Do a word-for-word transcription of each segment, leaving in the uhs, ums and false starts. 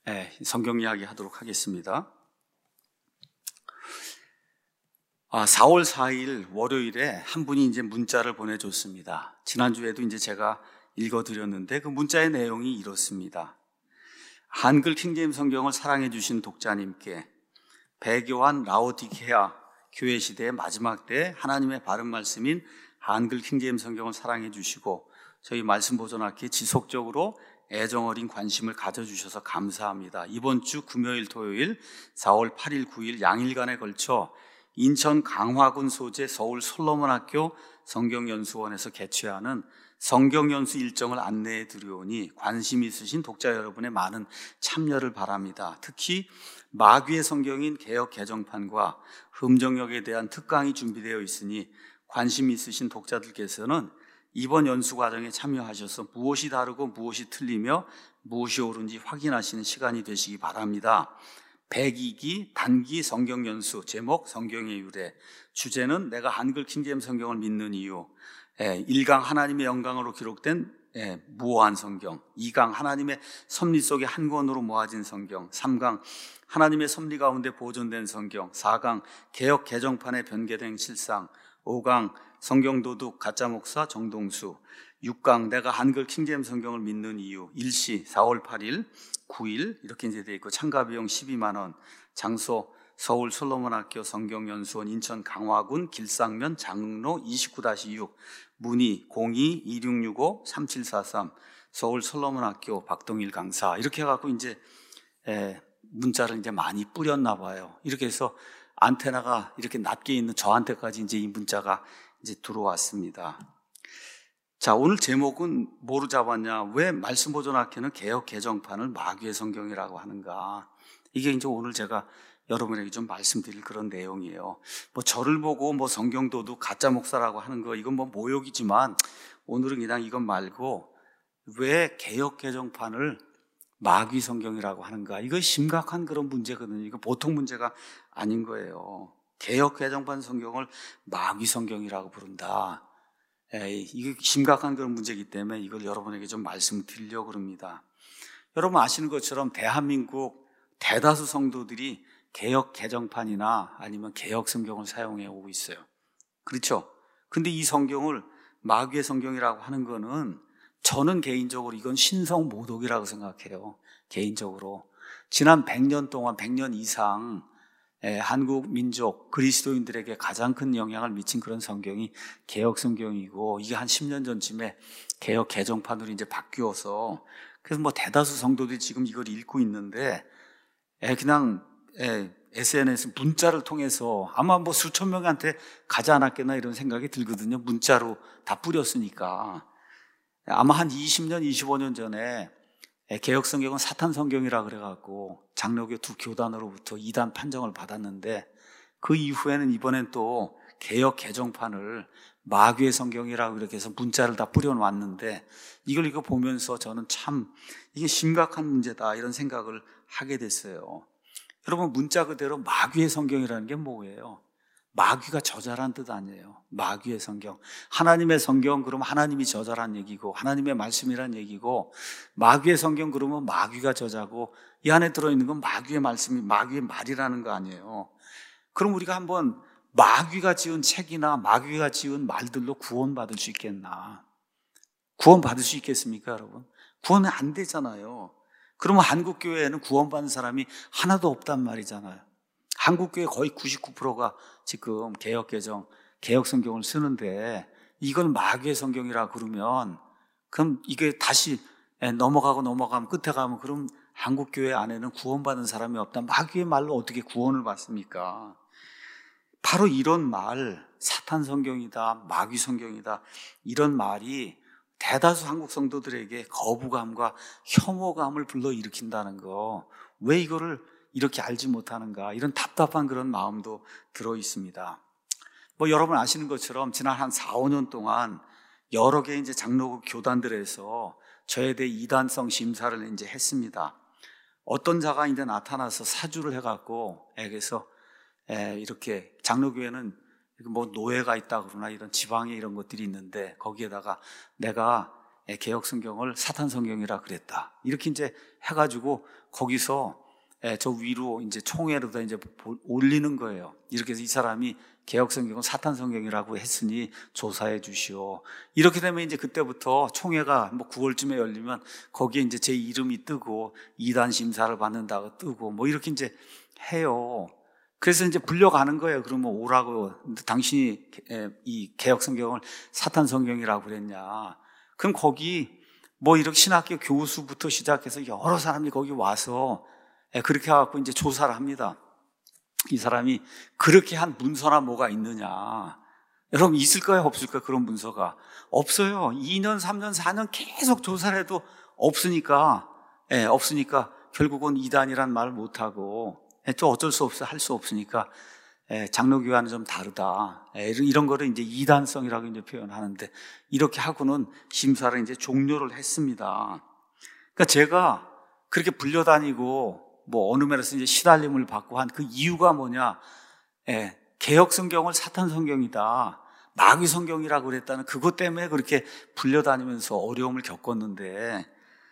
네, 성경 이야기 하도록 하겠습니다. 아, 사월 사일 월요일에 한 분이 이제 문자를 보내줬습니다. 지난주에도 이제 제가 읽어드렸는데 그 문자의 내용이 이렇습니다. 한글 킹제임스 성경을 사랑해주신 독자님께 배교한 라오디게아 교회 시대의 마지막 때 하나님의 바른 말씀인 한글 킹제임스 성경을 사랑해주시고 저희 말씀 보존학기에 지속적으로 애정어린 관심을 가져주셔서 감사합니다. 이번 주 금요일 토요일 사월 팔일 구일 양일간에 걸쳐 인천 강화군 소재 서울 솔로몬학교 성경연수원에서 개최하는 성경연수 일정을 안내해 드리오니 관심 있으신 독자 여러분의 많은 참여를 바랍니다. 특히 마귀의 성경인 개역 개정판과 흠정역에 대한 특강이 준비되어 있으니 관심 있으신 독자들께서는 이번 연수 과정에 참여하셔서 무엇이 다르고 무엇이 틀리며 무엇이 옳은지 확인하시는 시간이 되시기 바랍니다. 백이 기 단기 성경 연수, 제목 성경의 유래, 주제는 내가 한글 킹제임스 성경을 믿는 이유, 일 강 하나님의 영광으로 기록된 무오한 성경, 이 강 하나님의 섭리 속에 한 권으로 모아진 성경, 삼 강 하나님의 섭리 가운데 보존된 성경, 사 강 개역 개정판에 변개된 실상, 오 강 성경도둑 가짜 목사 정동수, 육 강 내가 한글 킹제임스 성경을 믿는 이유, 일시 사월 팔일 구일 이렇게 이제 되어 있고 참가 비용 십이만 원, 장소 서울 솔로몬학교 성경연수원 인천 강화군 길상면 장로 이십구 육, 문의 공이 이육육오 삼칠사삼, 서울 솔로몬학교 박동일 강사. 이렇게 해갖고 이제 에, 문자를 이제 많이 뿌렸나 봐요. 이렇게 해서 안테나가 이렇게 낮게 있는 저한테까지 이제 이 문자가 이제 들어왔습니다. 자, 오늘 제목은 뭐로 잡았냐? 왜 말씀 보존학회는 개역 개정판을 마귀의 성경이라고 하는가? 이게 이제 오늘 제가 여러분에게 좀 말씀드릴 그런 내용이에요. 뭐 저를 보고 뭐 성경도둑 가짜 목사라고 하는 거 이건 뭐 모욕이지만 오늘은 그냥 이건 말고 왜 개역 개정판을 마귀 성경이라고 하는가? 이거 심각한 그런 문제거든요. 이거 보통 문제가 아닌 거예요. 개역 개정판 성경을 마귀 성경이라고 부른다. 에이, 이게 심각한 그런 문제이기 때문에 이걸 여러분에게 좀 말씀드리려고 합니다. 여러분 아시는 것처럼 대한민국 대다수 성도들이 개역 개정판이나 아니면 개역 성경을 사용해 오고 있어요. 그렇죠? 근데 이 성경을 마귀의 성경이라고 하는 거는 저는 개인적으로 이건 신성 모독이라고 생각해요. 개인적으로. 지난 백 년 동안, 백 년 이상 한국 민족, 그리스도인들에게 가장 큰 영향을 미친 그런 성경이 개역 성경이고, 이게 한 십 년 전쯤에 개역 개정판으로 이제 바뀌어서, 그래서 뭐 대다수 성도들이 지금 이걸 읽고 있는데, 그냥 에스엔에스 문자를 통해서 아마 뭐 수천 명한테 가지 않았겠나 이런 생각이 들거든요. 문자로 다 뿌렸으니까. 아마 한 이십 년, 이십오 년 전에 개역 성경은 사탄 성경이라 그래갖고 장로교 두 교단으로부터 이단 판정을 받았는데, 그 이후에는 이번엔 또 개역 개정판을 마귀의 성경이라고 이렇게 해서 문자를 다 뿌려놨는데, 이걸 이거 보면서 저는 참 이게 심각한 문제다 이런 생각을 하게 됐어요. 여러분, 문자 그대로 마귀의 성경이라는 게 뭐예요? 마귀가 저자란 뜻 아니에요. 마귀의 성경. 하나님의 성경 그러면 하나님이 저자란 얘기고, 하나님의 말씀이란 얘기고, 마귀의 성경 그러면 마귀가 저자고, 이 안에 들어있는 건 마귀의 말씀이, 마귀의 말이라는 거 아니에요. 그럼 우리가 한번 마귀가 지은 책이나 마귀가 지은 말들로 구원받을 수 있겠나? 구원받을 수 있겠습니까, 여러분? 구원은 안 되잖아요. 그러면 한국교회에는 구원받는 사람이 하나도 없단 말이잖아요. 한국교회 거의 구십구 퍼센트가 지금 개역개정, 개역성경을 쓰는데, 이건 마귀의 성경이라 그러면, 그럼 이게 다시 넘어가고 넘어가면 끝에 가면 그럼 한국교회 안에는 구원받는 사람이 없다. 마귀의 말로 어떻게 구원을 받습니까? 바로 이런 말, 사탄 성경이다, 마귀 성경이다, 이런 말이 대다수 한국 성도들에게 거부감과 혐오감을 불러일으킨다는 거, 왜 이거를 이렇게 알지 못하는가, 이런 답답한 그런 마음도 들어 있습니다. 뭐 여러분 아시는 것처럼 지난 한 사, 오 년 동안 여러 개 이제 장로교 교단들에서 저에 대해 이단성 심사를 이제 했습니다. 어떤 자가 이제 나타나서 사주를 해갖고, 그래서 이렇게 장로교회는 뭐 노예가 있다 그러나 이런 지방에 이런 것들이 있는데, 거기에다가 내가 개혁 성경을 사탄 성경이라 그랬다. 이렇게 이제 해가지고 거기서 저 위로 이제 총회로다 이제 올리는 거예요. 이렇게 해서 이 사람이 개혁 성경은 사탄 성경이라고 했으니 조사해 주시오. 이렇게 되면 이제 그때부터 총회가 뭐 구월쯤에 열리면 거기에 이제 제 이름이 뜨고 이단 심사를 받는다고 뜨고 뭐 이렇게 이제 해요. 그래서 이제 불려가는 거예요. 그러면 오라고. 당신이 이 개혁 성경을 사탄 성경이라고 그랬냐. 그럼 거기 뭐 이렇게 신학교 교수부터 시작해서 여러 사람이 거기 와서 그렇게 해갖고 이제 조사를 합니다. 이 사람이 그렇게 한 문서나 뭐가 있느냐. 여러분 있을까요? 없을까요? 그런 문서가 없어요. 이 년, 삼 년, 사 년 계속 조사를 해도 없으니까 예, 없으니까 결국은 이단이란 말을 못하고 예, 또 어쩔 수 없어 할 수 없으니까 예, 장로교와는 좀 다르다. 예, 이런, 이런 거를 이제 이단성이라고 이제 표현하는데 이렇게 하고는 심사를 이제 종료를 했습니다. 그러니까 제가 그렇게 불려다니고 뭐 어느 면에서 이제 시달림을 받고 한 그 이유가 뭐냐? 예, 개혁 성경을 사탄 성경이다, 마귀 성경이라고 그랬다는 그것 때문에 그렇게 불려다니면서 어려움을 겪었는데,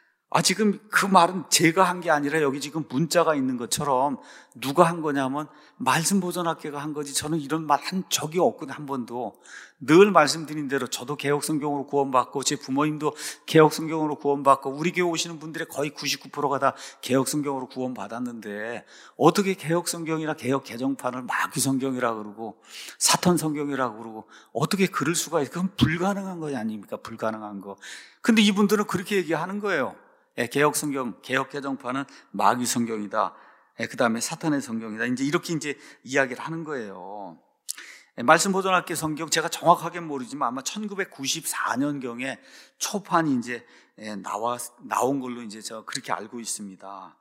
아 지금 그 말은 제가 한 게 아니라 여기 지금 문자가 있는 것처럼 누가 한 거냐면 말씀보존학회가 한 거지. 저는 이런 말 한 적이 없거든요. 한 번도. 늘 말씀드린 대로 저도 개혁성경으로 구원받고 제 부모님도 개혁성경으로 구원받고 우리 교회 오시는 분들의 거의 구십구 퍼센트가 다 개혁성경으로 구원받았는데 어떻게 개혁성경이나 개혁개정판을 마귀성경이라고 그러고 사탄 성경이라고 그러고 어떻게 그럴 수가 있어요? 그건 불가능한 거 아닙니까? 불가능한 거. 근데 이분들은 그렇게 얘기하는 거예요. 예, 개혁성경, 개혁개정판은 마귀 성경이다. 예, 그 다음에 사탄의 성경이다. 이제 이렇게 이제 이야기를 하는 거예요. 예, 말씀보존학회 성경 제가 정확하게 모르지만 아마 천구백구십사 년경에 초판이 이제 예, 나와 나온 걸로 이제 저 그렇게 알고 있습니다.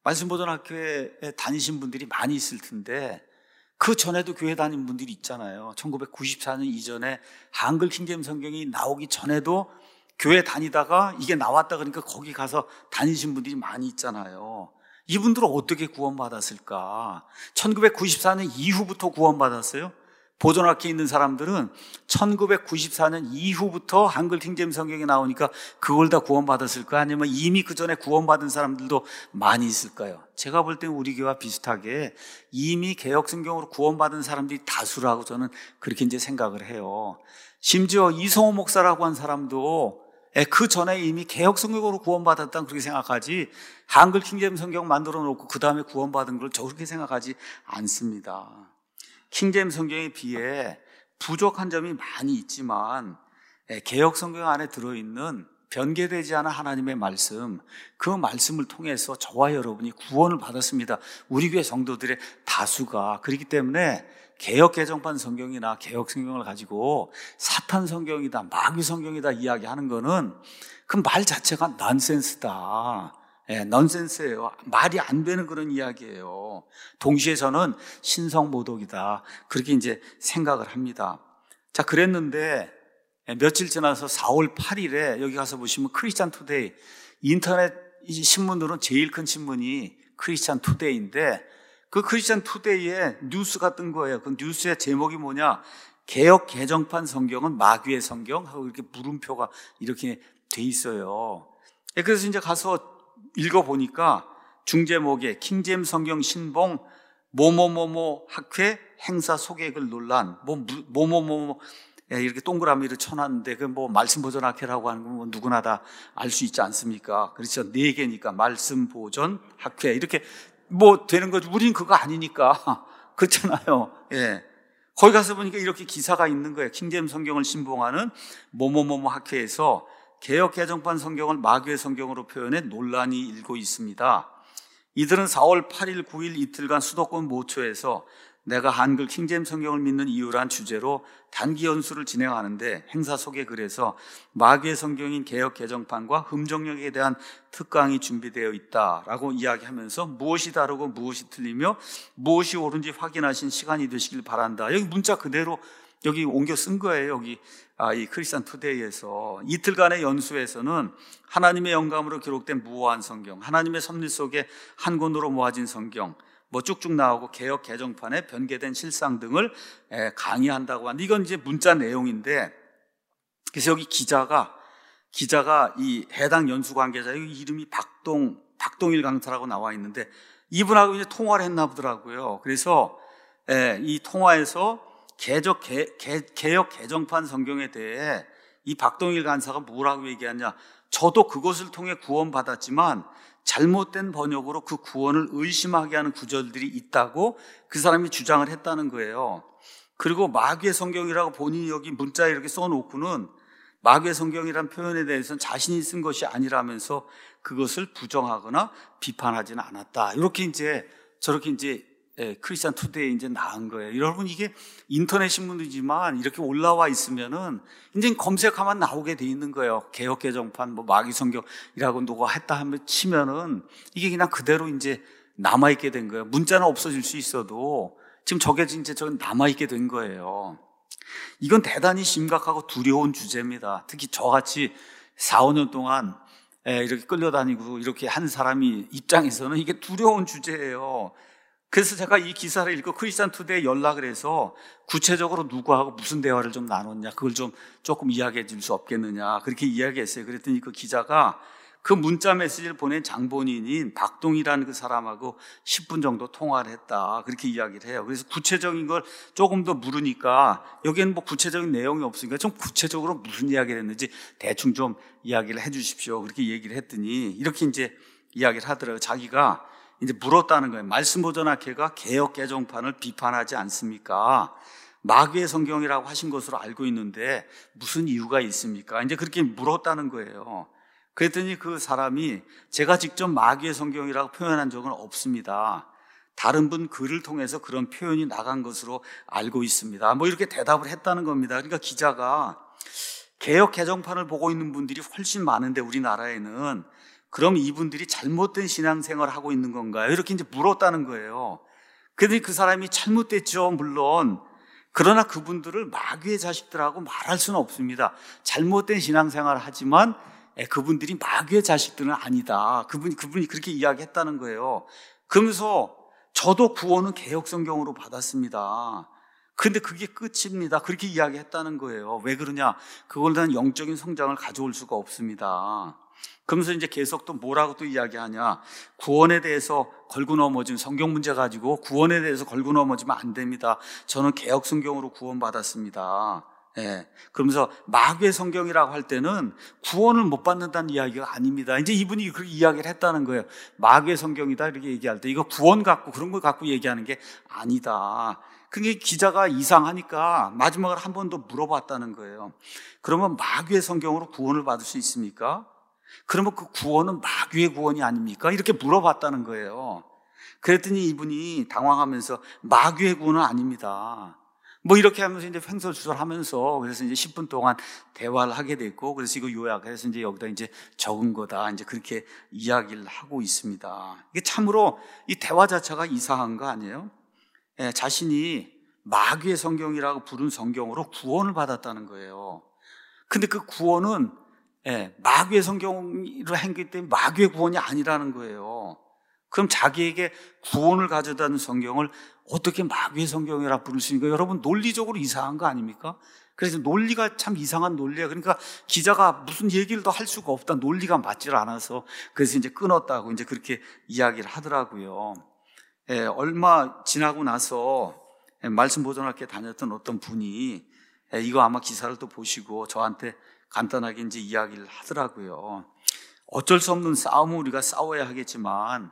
말씀보존학회에 다니신 분들이 많이 있을 텐데 그 전에도 교회 다닌 분들이 있잖아요. 천구백구십사 년 이전에 한글 킹제임 성경이 나오기 전에도 교회 다니다가 이게 나왔다 그러니까 거기 가서 다니신 분들이 많이 있잖아요. 이분들은 어떻게 구원받았을까? 천구백구십사 년 이후부터 구원받았어요? 보존학회에 있는 사람들은 천구백구십사 년 이후부터 한글 킹제임 성경이 나오니까 그걸 다 구원받았을까? 아니면 이미 그 전에 구원받은 사람들도 많이 있을까요? 제가 볼 때는 우리 교회와 비슷하게 이미 개혁 성경으로 구원받은 사람들이 다수라고 저는 그렇게 이제 생각을 해요. 심지어 이성호 목사라고 한 사람도 그 전에 이미 개혁 성경으로 구원받았다는 그렇게 생각하지 한글 킹제임 성경 만들어 놓고 그 다음에 구원받은 걸 저렇게 생각하지 않습니다. 킹제임 성경에 비해 부족한 점이 많이 있지만 개혁 성경 안에 들어있는 변개되지 않은 하나님의 말씀, 그 말씀을 통해서 저와 여러분이 구원을 받았습니다. 우리 교회 성도들의 다수가. 그렇기 때문에 개혁 개정판 성경이나 개혁 성경을 가지고 사탄 성경이다, 마귀 성경이다 이야기하는 거는 그 말 자체가 넌센스다. 예, 넌센스예요. 말이 안 되는 그런 이야기예요. 동시에 저는 신성모독이다. 그렇게 이제 생각을 합니다. 자, 그랬는데 며칠 지나서 사월 팔일에 여기 가서 보시면 크리스찬 투데이, 인터넷 신문으로는 제일 큰 신문이 크리스찬 투데이인데 그 크리스찬 투데이에 뉴스가 뜬 거예요. 그 뉴스의 제목이 뭐냐? 개혁 개정판 성경은 마귀의 성경? 하고 이렇게 물음표가 이렇게 돼 있어요. 그래서 이제 가서 읽어보니까 중제목에 킹제임 성경 신봉 뭐뭐뭐뭐 학회 행사 소개글 논란 뭐 뭐뭐뭐 이렇게 동그라미를 쳐놨는데 그 뭐 말씀보존학회라고 하는 건 뭐 누구나 다 알 수 있지 않습니까? 그렇죠. 네 개니까 말씀보존학회 이렇게 뭐 되는 거죠. 우린 그거 아니니까. 그렇잖아요. 예. 거기 가서 보니까 이렇게 기사가 있는 거예요. 킹제임 성경을 신봉하는 뭐뭐뭐뭐 학회에서 개혁 개정판 성경을 마귀의 성경으로 표현해 논란이 일고 있습니다. 이들은 사월 팔일, 구일 이틀간 수도권 모처에서 내가 한글 킹제임 성경을 믿는 이유란 주제로 단기 연수를 진행하는데 행사 소개글에서 마귀의 성경인 개혁 개정판과 흠정력에 대한 특강이 준비되어 있다라고 이야기하면서 무엇이 다르고 무엇이 틀리며 무엇이 옳은지 확인하신 시간이 되시길 바란다. 여기 문자 그대로 여기 옮겨 쓴 거예요. 여기 아, 이 크리스찬 투데이에서 이틀간의 연수에서는 하나님의 영감으로 기록된 무오한 성경, 하나님의 섭리 속에 한 권으로 모아진 성경 뭐 쭉쭉 나오고 개혁 개정판에 변개된 실상 등을 강의한다고 하는데 이건 이제 문자 내용인데 그래서 여기 기자가 기자가 이 해당 연수 관계자, 이름이 박동, 박동일 강사라고 나와 있는데 이분하고 이제 통화를 했나 보더라고요. 그래서 예, 이 통화에서 개적, 개, 개, 개역 개정판 성경에 대해 이 박동일 간사가 뭐라고 얘기하냐. 저도 그것을 통해 구원받았지만 잘못된 번역으로 그 구원을 의심하게 하는 구절들이 있다고 그 사람이 주장을 했다는 거예요. 그리고 마귀의 성경이라고 본인이 여기 문자에 이렇게 써놓고는 마귀의 성경이라는 표현에 대해서는 자신이 쓴 것이 아니라면서 그것을 부정하거나 비판하지는 않았다. 이렇게 이제 저렇게 이제 예, 크리스찬 투데이에 이제 나온 거예요. 여러분, 이게 인터넷 신문이지만 이렇게 올라와 있으면은 이제 검색하면 나오게 돼 있는 거예요. 개역 개정판, 뭐 마귀 성경이라고 누가 했다 하면 치면은 이게 그냥 그대로 이제 남아있게 된 거예요. 문자는 없어질 수 있어도 지금 저게 이제 저건 남아있게 된 거예요. 이건 대단히 심각하고 두려운 주제입니다. 특히 저같이 사, 오 년 동안 이렇게 끌려다니고 이렇게 한 사람이 입장에서는 이게 두려운 주제예요. 그래서 제가 이 기사를 읽고 크리스찬 투데이에 연락을 해서 구체적으로 누구하고 무슨 대화를 좀 나눴냐, 그걸 좀 조금 이야기해 줄 수 없겠느냐, 그렇게 이야기했어요. 그랬더니 그 기자가 그 문자 메시지를 보낸 장본인인 박동이라는 그 사람하고 십 분 정도 통화를 했다, 그렇게 이야기를 해요. 그래서 구체적인 걸 조금 더 물으니까 여기에는 뭐 구체적인 내용이 없으니까 좀 구체적으로 무슨 이야기를 했는지 대충 좀 이야기를 해 주십시오, 그렇게 얘기를 했더니 이렇게 이제 이야기를 하더라고요. 자기가 이제 물었다는 거예요. 말씀보전학회가 개역 개정판을 비판하지 않습니까? 마귀의 성경이라고 하신 것으로 알고 있는데 무슨 이유가 있습니까? 이제 그렇게 물었다는 거예요. 그랬더니 그 사람이 제가 직접 마귀의 성경이라고 표현한 적은 없습니다. 다른 분 글을 통해서 그런 표현이 나간 것으로 알고 있습니다. 뭐 이렇게 대답을 했다는 겁니다. 그러니까 기자가 개역 개정판을 보고 있는 분들이 훨씬 많은데 우리나라에는 그럼 이분들이 잘못된 신앙생활을 하고 있는 건가요? 이렇게 이제 물었다는 거예요. 그런데 그 사람이 잘못됐죠, 물론. 그러나 그분들을 마귀의 자식들하고 말할 수는 없습니다. 잘못된 신앙생활을 하지만 그분들이 마귀의 자식들은 아니다. 그분이, 그분이 그렇게 이야기했다는 거예요. 그러면서 저도 구원은 개역성경으로 받았습니다. 그런데 그게 끝입니다. 그렇게 이야기했다는 거예요. 왜 그러냐? 그걸 단 영적인 성장을 가져올 수가 없습니다. 그러면서 이제 계속 또 뭐라고 또 이야기하냐. 구원에 대해서 걸고 넘어진 성경 문제 가지고 구원에 대해서 걸고 넘어지면 안 됩니다. 저는 개역 성경으로 구원받았습니다. 예. 그러면서 마귀의 성경이라고 할 때는 구원을 못 받는다는 이야기가 아닙니다. 이제 이분이 그렇게 이야기를 했다는 거예요. 마귀의 성경이다 이렇게 얘기할 때 이거 구원 갖고 그런 걸 갖고 얘기하는 게 아니다. 그게 기자가 이상하니까 마지막으로 한 번 더 물어봤다는 거예요. 그러면 마귀의 성경으로 구원을 받을 수 있습니까? 그러면 그 구원은 마귀의 구원이 아닙니까? 이렇게 물어봤다는 거예요. 그랬더니 이분이 당황하면서 마귀의 구원은 아닙니다. 뭐 이렇게 하면서 이제 횡설수설하면서 그래서 이제 십 분 동안 대화를 하게 됐고, 그래서 이거 요약해서 이제 여기다 이제 적은 거다, 이제 그렇게 이야기를 하고 있습니다. 이게 참으로 이 대화 자체가 이상한 거 아니에요? 예, 자신이 마귀의 성경이라고 부른 성경으로 구원을 받았다는 거예요. 근데 그 구원은 예, 마귀의 성경으로 한기 때문에 마귀의 구원이 아니라는 거예요. 그럼 자기에게 구원을 가져다는 성경을 어떻게 마귀의 성경이라 부를 수 있는 거예요? 여러분, 논리적으로 이상한 거 아닙니까? 그래서 논리가 참 이상한 논리예요. 그러니까 기자가 무슨 얘기를 더 할 수가 없다. 논리가 맞질 않아서 그래서 이제 끊었다고 이제 그렇게 이야기를 하더라고요. 예, 얼마 지나고 나서 예, 말씀 보존학교에 다녔던 어떤 분이 예, 이거 아마 기사를 또 보시고 저한테 간단하게 이제 이야기를 하더라고요. 어쩔 수 없는 싸움을 우리가 싸워야 하겠지만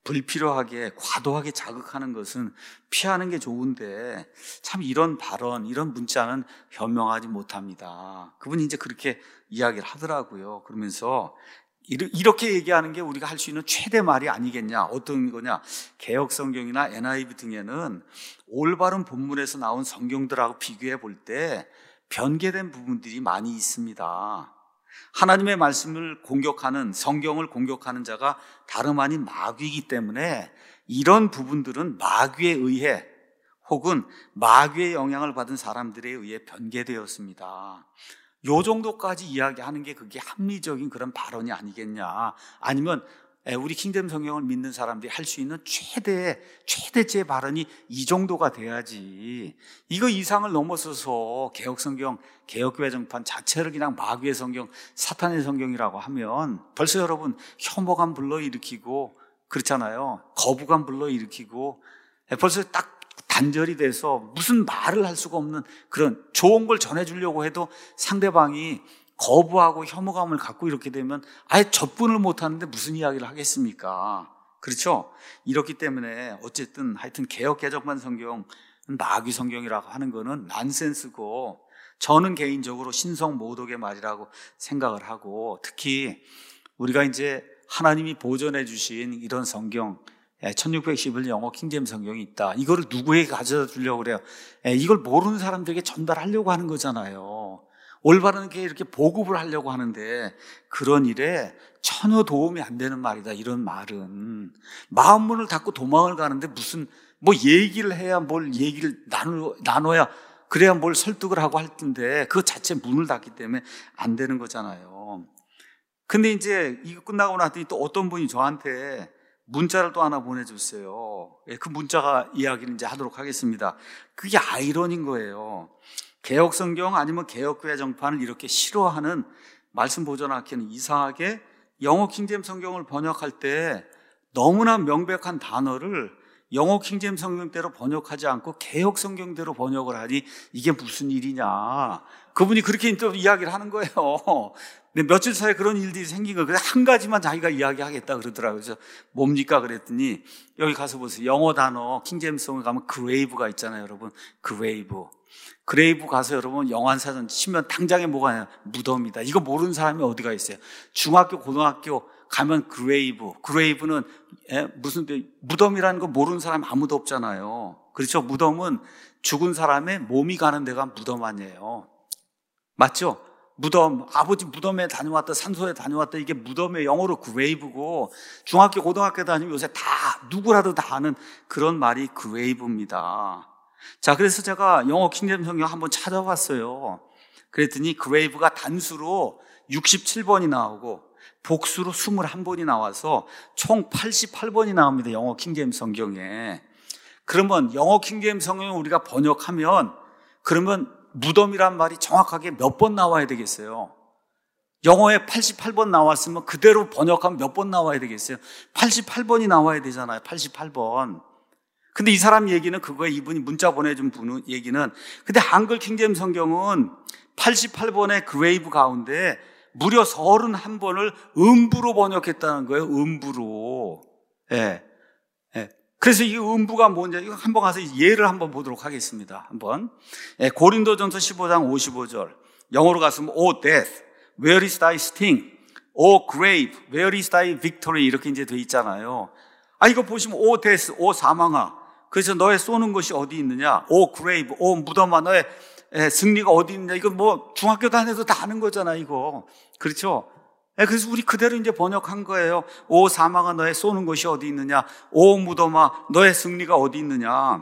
불필요하게 과도하게 자극하는 것은 피하는 게 좋은데 참 이런 발언, 이런 문자는 현명하지 못합니다. 그분이 이제 그렇게 이야기를 하더라고요. 그러면서 이렇게 얘기하는 게 우리가 할 수 있는 최대 말이 아니겠냐. 어떤 거냐. 개역성경이나 엔아이브이 등에는 올바른 본문에서 나온 성경들하고 비교해 볼 때 변개된 부분들이 많이 있습니다. 하나님의 말씀을 공격하는, 성경을 공격하는 자가 다름 아닌 마귀이기 때문에 이런 부분들은 마귀에 의해 혹은 마귀의 영향을 받은 사람들에 의해 변개되었습니다. 요 정도까지 이야기하는 게 그게 합리적인 그런 발언이 아니겠냐. 아니면 우리 킹잼 성경을 믿는 사람들이 할 수 있는 최대, 최대째 발언이 이 정도가 돼야지. 이거 이상을 넘어서서 개혁 성경, 개혁교회 정판 자체를 그냥 마귀의 성경, 사탄의 성경이라고 하면 벌써 여러분 혐오감 불러일으키고 그렇잖아요. 거부감 불러일으키고 벌써 딱 단절이 돼서 무슨 말을 할 수가 없는 그런 좋은 걸 전해주려고 해도 상대방이 거부하고 혐오감을 갖고 이렇게 되면 아예 접근을 못하는데 무슨 이야기를 하겠습니까? 그렇죠? 이렇기 때문에 어쨌든 하여튼 개혁 개정판 성경, 마귀 성경이라고 하는 거는 난센스고 저는 개인적으로 신성 모독의 말이라고 생각을 하고 특히 우리가 이제 하나님이 보존해 주신 이런 성경 천육백십 일 영어 킹잼 성경이 있다. 이거를 누구에게 가져다 주려고 그래요? 이걸 모르는 사람들에게 전달하려고 하는 거잖아요. 올바르게 이렇게 보급을 하려고 하는데 그런 일에 전혀 도움이 안 되는 말이다. 이런 말은 마음문을 닫고 도망을 가는데 무슨 뭐 얘기를 해야 뭘 얘기를 나누, 나눠야 그래야 뭘 설득을 하고 할 텐데 그 자체 문을 닫기 때문에 안 되는 거잖아요. 근데 이제 이거 끝나고 나더니 또 어떤 분이 저한테 문자를 또 하나 보내줬어요. 그 문자가 이야기를 이제 하도록 하겠습니다. 그게 아이러니인 거예요. 개혁 성경 아니면 개혁교회 정판을 이렇게 싫어하는 말씀 보존학회는 이상하게 영어 킹잼 성경을 번역할 때 너무나 명백한 단어를 영어 킹잼 성경대로 번역하지 않고 개혁 성경대로 번역을 하니 이게 무슨 일이냐. 그분이 그렇게 또 이야기를 하는 거예요. 근데 며칠 사이에 그런 일들이 생긴 거예요. 그래서 한 가지만 자기가 이야기하겠다 그러더라고요. 그래서 뭡니까 그랬더니 여기 가서 보세요. 영어 단어 킹잼 성경에 가면 grave가 있잖아요, 여러분. grave. 그레이브 가서 여러분 영환사전 치면 당장에 뭐가 아니라 무덤이다. 이거 모르는 사람이 어디가 있어요? 중학교, 고등학교 가면 그레이브. 그레이브는 무슨 무덤이라는 거 모르는 사람 아무도 없잖아요. 그렇죠? 무덤은 죽은 사람의 몸이 가는 데가 무덤 아니에요. 맞죠? 무덤, 아버지 무덤에 다녀왔다, 산소에 다녀왔다, 이게 무덤의 영어로 그레이브고 중학교, 고등학교 다니면 요새 다 누구라도 다 아는 그런 말이 그레이브입니다. 자, 그래서 제가 영어 킹잼 성경 한번 찾아봤어요. 그랬더니 그레이브가 단수로 육십칠 번이 나오고 복수로 이십일 번이 나와서 총 팔십팔 번이 나옵니다. 영어 킹잼 성경에. 그러면 영어 킹잼 성경을 우리가 번역하면 그러면 무덤이란 말이 정확하게 몇 번 나와야 되겠어요? 영어에 팔십팔 번 나왔으면 그대로 번역하면 몇 번 나와야 되겠어요? 팔십팔 번이 나와야 되잖아요. 팔십팔 번. 근데 이 사람 얘기는 그거에 이분이 문자 보내준 분 얘기는 근데 한글 킹잼 성경은 팔십팔 번의 그레이브 가운데 무려 삼십일 번을 음부로 번역했다는 거예요. 음부로. 예. 예. 그래서 이 음부가 뭔지 이거 한번 가서 예를 한번 보도록 하겠습니다. 한번. 예. 고린도전서 십오 장 오십오 절. 영어로 갔으면 O death, where is thy sting? O grave, where is thy victory? 이렇게 이제 돼 있잖아요. 아 이거 보시면 O death, O 사망아. 그래서 너의 쏘는 것이 어디 있느냐? 오 그레이브, 오 무덤아, 너의 승리가 어디 있느냐? 이거 뭐 중학교 다녀도 다 아는 거잖아, 이거. 그렇죠? 그래서 우리 그대로 이제 번역한 거예요. 오 사망아, 너의 쏘는 것이 어디 있느냐? 오 무덤아, 너의 승리가 어디 있느냐?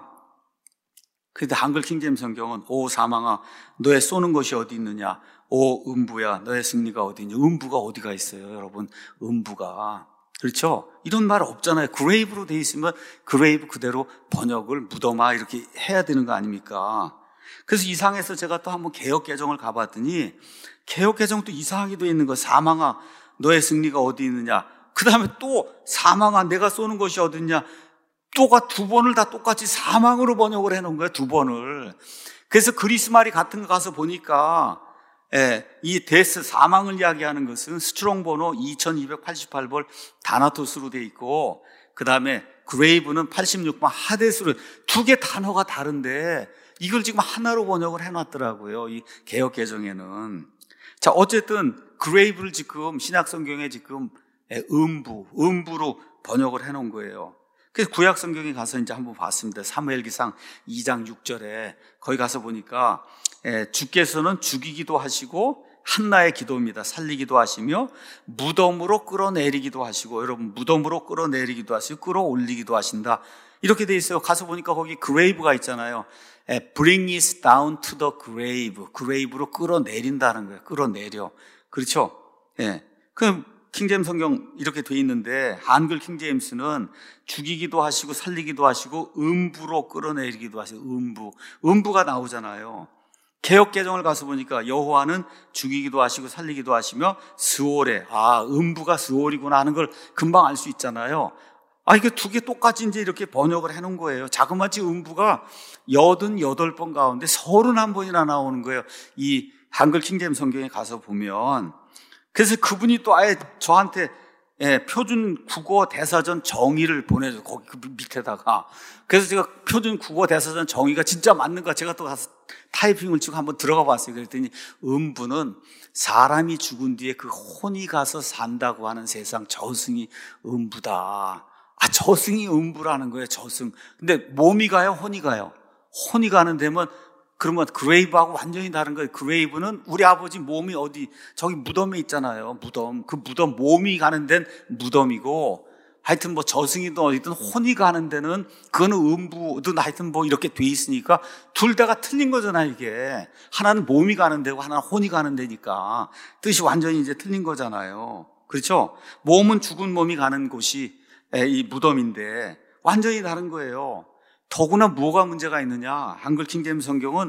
그런데 한글 킹잼 성경은 오 사망아, 너의 쏘는 것이 어디 있느냐? 오 음부야, 너의 승리가 어디 있느냐? 음부가 어디가 있어요, 여러분? 음부가. 그렇죠? 이런 말 없잖아요. 그레이브로 돼 있으면 그레이브 그대로 번역을 무덤아 이렇게 해야 되는 거 아닙니까? 그래서 이상해서 제가 또 한번 개혁 개정을 가봤더니 개혁 개정도 이상하게 돼 있는 거. 사망아 너의 승리가 어디 있느냐. 그 다음에 또 사망아 내가 쏘는 것이 어디 있냐. 또가 두 번을 다 똑같이 사망으로 번역을 해놓은 거예요. 두 번을. 그래서 그리스 말이 같은 거 가서 보니까 예, 이 데스 사망을 이야기하는 것은 스트롱 번호 이천이백팔십팔 번 다나토스로 돼 있고 그 다음에 그레이브는 팔십육 번 하데스로 두 개 단어가 다른데 이걸 지금 하나로 번역을 해놨더라고요. 이 개혁 개정에는. 자 어쨌든 그레이브를 지금 신약 성경에 지금 음부, 음부로 번역을 해놓은 거예요. 그래서 구약 성경에 가서 이제 한번 봤습니다. 사무엘기상 이 장 육 절에 거기 가서 보니까 예, 주께서는 죽이기도 하시고 한나의 기도입니다. 살리기도 하시며 무덤으로 끌어내리기도 하시고 여러분 무덤으로 끌어내리기도 하시고 끌어올리기도 하신다. 이렇게 돼 있어요. 가서 보니까 거기 grave가 있잖아요. 예, bring it down to the grave. grave로 끌어내린다는 거예요. 끌어내려. 그렇죠? 예. 그럼 킹제임스 성경 이렇게 돼 있는데 한글 킹제임스는 죽이기도 하시고 살리기도 하시고 음부로 끌어내리기도 하시고 음부, 음부가 나오잖아요. 개역 개정을 가서 보니까 여호와는 죽이기도 하시고 살리기도 하시며 스올에, 아, 음부가 스올이구나 하는 걸 금방 알 수 있잖아요. 아, 이게 두 개 똑같이 이제 이렇게 번역을 해 놓은 거예요. 자그마치 음부가 여든여덟 번 가운데 서른한 번이나 나오는 거예요. 이 한글 킹제임스 성경에 가서 보면. 그래서 그분이 또 아예 저한테 예, 표준 국어 대사전 정의를 보내줘. 거기 그 밑에다가. 그래서 제가 표준 국어 대사전 정의가 진짜 맞는가 제가 또 가서 타이핑을 치고 한번 들어가 봤어요. 그랬더니 음부는 사람이 죽은 뒤에 그 혼이 가서 산다고 하는 세상, 저승이 음부다. 아, 저승이 음부라는 거예요. 저승. 근데 몸이 가요? 혼이 가요? 혼이 가는 데면 그러면 그레이브하고 완전히 다른 거예요. 그레이브는 우리 아버지 몸이 어디 저기 무덤에 있잖아요. 무덤. 그 무덤, 몸이 가는 데는 무덤이고, 하여튼 뭐 저승이든 어디든 혼이 가는 데는 그거는 음부든 하여튼 뭐 이렇게 돼 있으니까 둘 다가 틀린 거잖아요. 이게 하나는 몸이 가는 데고 하나는 혼이 가는 데니까 뜻이 완전히 이제 틀린 거잖아요. 그렇죠? 몸은 죽은 몸이 가는 곳이 이 무덤인데 완전히 다른 거예요. 더구나 뭐가 문제가 있느냐? 한글 킹제임스 성경은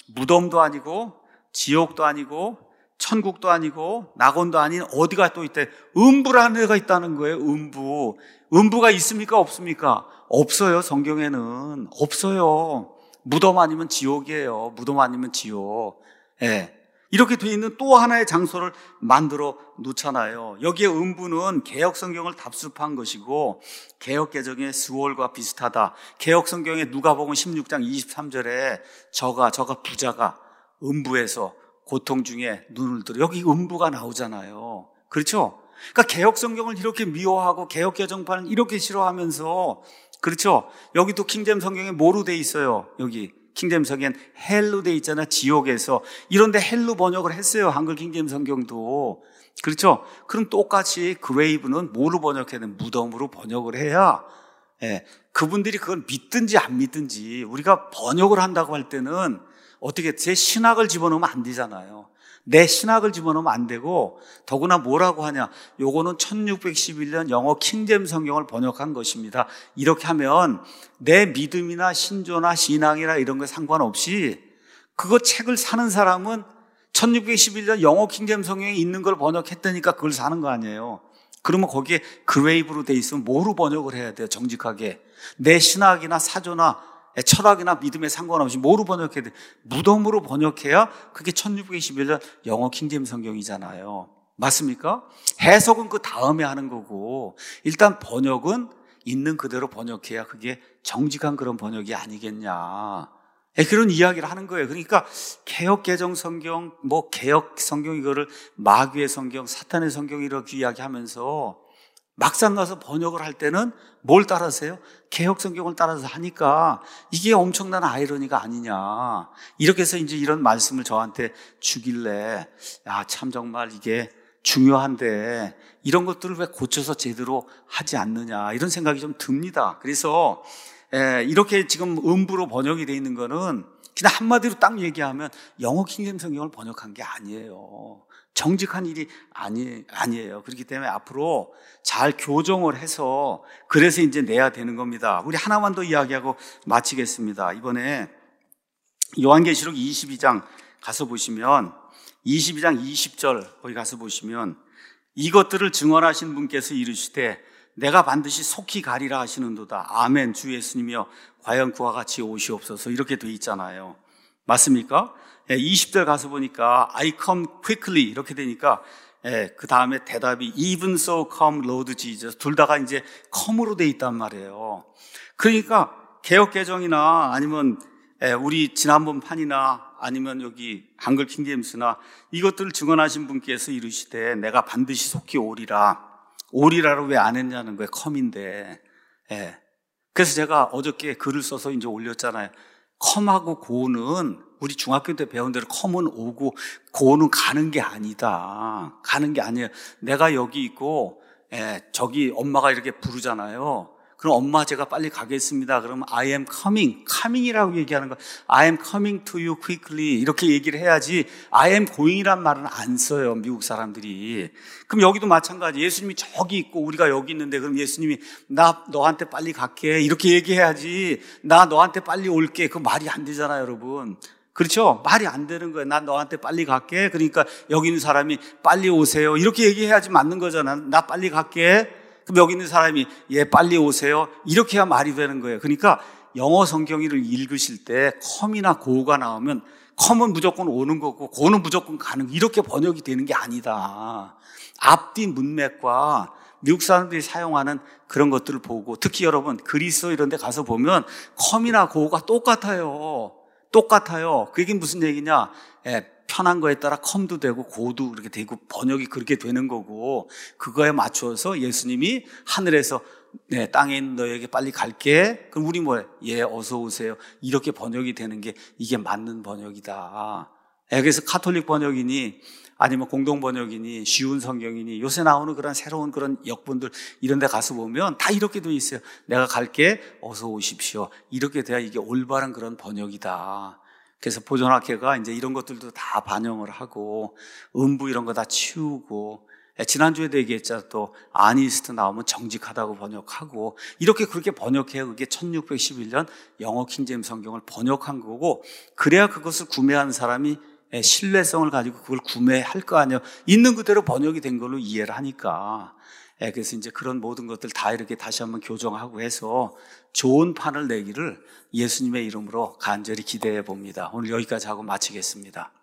무덤도 아니고 지옥도 아니고 천국도 아니고 낙원도 아닌 어디가 또 있대? 음부라는 데가 있다는 거예요. 음부. 음부가 있습니까? 없습니까? 없어요. 성경에는 없어요. 무덤 아니면 지옥이에요. 무덤 아니면 지옥. 예. 이렇게 돼 있는 또 하나의 장소를 만들어 놓잖아요. 여기에 음부는 개역 성경을 답습한 것이고 개역 개정의 스월과 비슷하다. 개역 성경의 누가복음 십육 장 이십삼 절에 저가 저가 부자가 음부에서 고통 중에 눈을 들어, 여기 음부가 나오잖아요. 그렇죠? 그러니까 개역 성경을 이렇게 미워하고 개역 개정판을 이렇게 싫어하면서, 그렇죠? 여기도 킹제임스 성경에 뭐로 돼 있어요? 여기 킹제임스 성경엔 헬로 돼 있잖아. 지옥에서. 이런데 헬로 번역을 했어요. 한글 킹제임스 성경도. 그렇죠? 그럼 똑같이 그레이브는 뭐로 번역해야 돼? 무덤으로 번역을 해야, 예, 그분들이 그걸 믿든지 안 믿든지, 우리가 번역을 한다고 할 때는 어떻게 제 신학을 집어넣으면 안 되잖아요. 내 신학을 집어넣으면 안 되고, 더구나 뭐라고 하냐, 요거는 천육백십일 년 영어 킹제임스 성경을 번역한 것입니다. 이렇게 하면 내 믿음이나 신조나 신앙이나 이런 거 상관없이 그거 책을 사는 사람은 천육백십일 년 영어 킹제임스 성경에 있는 걸 번역했다니까 그걸 사는 거 아니에요. 그러면 거기에 그레이브로 돼 있으면 뭐로 번역을 해야 돼요? 정직하게. 내 신학이나 사조나 철학이나 믿음에 상관없이 뭐로 번역해야 돼? 무덤으로 번역해야 그게 천육백이십일 년 영어 킹제임스 성경이잖아요. 맞습니까? 해석은 그 다음에 하는 거고, 일단 번역은 있는 그대로 번역해야 그게 정직한 그런 번역이 아니겠냐. 그런 이야기를 하는 거예요. 그러니까 개역 개정 성경, 뭐 개역 성경 이거를 마귀의 성경, 사탄의 성경 이렇게 이야기하면서 막상 가서 번역을 할 때는 뭘 따라서요? 개역 성경을 따라서 하니까 이게 엄청난 아이러니가 아니냐. 이렇게 해서 이제 이런 말씀을 저한테 주길래, 야, 참 정말 이게 중요한데 이런 것들을 왜 고쳐서 제대로 하지 않느냐, 이런 생각이 좀 듭니다. 그래서 에, 이렇게 지금 음부로 번역이 되어 있는 거는 그냥 한마디로 딱 얘기하면 영어 킹제임스 성경을 번역한 게 아니에요. 정직한 일이 아니, 아니에요. 그렇기 때문에 앞으로 잘 교정을 해서 그래서 이제 내야 되는 겁니다. 우리 하나만 더 이야기하고 마치겠습니다. 이번에 요한계시록 이십이 장 가서 보시면, 이십이 장 이십 절 거기 가서 보시면, 이것들을 증언하신 분께서 이르시되 내가 반드시 속히 가리라 하시는도다. 아멘. 주 예수님이여 과연 그와 같이 오시옵소서. 이렇게 돼 있잖아요. 맞습니까? 이십 절 가서 보니까 I come quickly 이렇게 되니까, 예, 그 다음에 대답이 even so come Lord Jesus. 둘 다가 이제 come으로 돼 있단 말이에요. 그러니까 개역 개정이나 아니면 예, 우리 지난번 판이나 아니면 여기 한글 킹제임스나 이것들을 증언하신 분께서 이르시되 내가 반드시 속히 오리라. 오리라로 왜 안 했냐는 거예요. come인데. 예. 그래서 제가 어저께 글을 써서 이제 올렸잖아요. come하고 go는 우리 중학교 때 배운 대로 come은 오고 go는 가는 게 아니다. 가는 게 아니에요. 내가 여기 있고, 예, 저기 엄마가 이렇게 부르잖아요. 그럼 엄마 제가 빨리 가겠습니다. 그러면 I am coming, coming이라고 얘기하는 거. I am coming to you quickly 이렇게 얘기를 해야지 I am going이란 말은 안 써요, 미국 사람들이. 그럼 여기도 마찬가지. 예수님이 저기 있고 우리가 여기 있는데 그럼 예수님이 나 너한테 빨리 갈게 이렇게 얘기해야지 나 너한테 빨리 올게. 그 말이 안 되잖아요, 여러분. 그렇죠? 말이 안 되는 거예요. 난 너한테 빨리 갈게. 그러니까 여기 있는 사람이 빨리 오세요 이렇게 얘기해야지 맞는 거잖아. 나 빨리 갈게. 그럼 여기 있는 사람이 예 빨리 오세요 이렇게 해야 말이 되는 거예요. 그러니까 영어 성경을 읽으실 때 come이나 go가 나오면 come은 무조건 오는 거고 go는 무조건 가는 거 이렇게 번역이 되는 게 아니다. 앞뒤 문맥과 미국 사람들이 사용하는 그런 것들을 보고 특히 여러분 그리스 이런 데 가서 보면 come이나 go가 똑같아요. 똑같아요. 그 얘기는 무슨 얘기냐? 예, 편한 거에 따라 come도 되고 go도 그렇게 되고 번역이 그렇게 되는 거고 그거에 맞춰서 예수님이 하늘에서 네, 땅에 있는 너에게 빨리 갈게. 그럼 우리 뭐해? 예, 어서 오세요. 이렇게 번역이 되는 게 이게 맞는 번역이다. 예, 그래서 카톨릭 번역이니 아니면 공동 번역이니 쉬운 성경이니 요새 나오는 그런 새로운 그런 역본들 이런 데 가서 보면 다 이렇게 돼 있어요. 내가 갈게 어서 오십시오. 이렇게 돼야 이게 올바른 그런 번역이다. 그래서 보존학회가 이제 이런 것들도 다 반영을 하고 음부 이런 거 다 치우고 지난주에도 얘기했잖아. 또 아니스트 나오면 정직하다고 번역하고 이렇게 그렇게 번역해야 그게 천육백십일 년 영어 킹제임스 성경을 번역한 거고 그래야 그것을 구매하는 사람이 신뢰성을 가지고 그걸 구매할 거 아니에요. 있는 그대로 번역이 된 걸로 이해를 하니까. 그래서 이제 그런 모든 것들 다 이렇게 다시 한번 교정하고 해서 좋은 판을 내기를 예수님의 이름으로 간절히 기대해 봅니다. 오늘 여기까지 하고 마치겠습니다.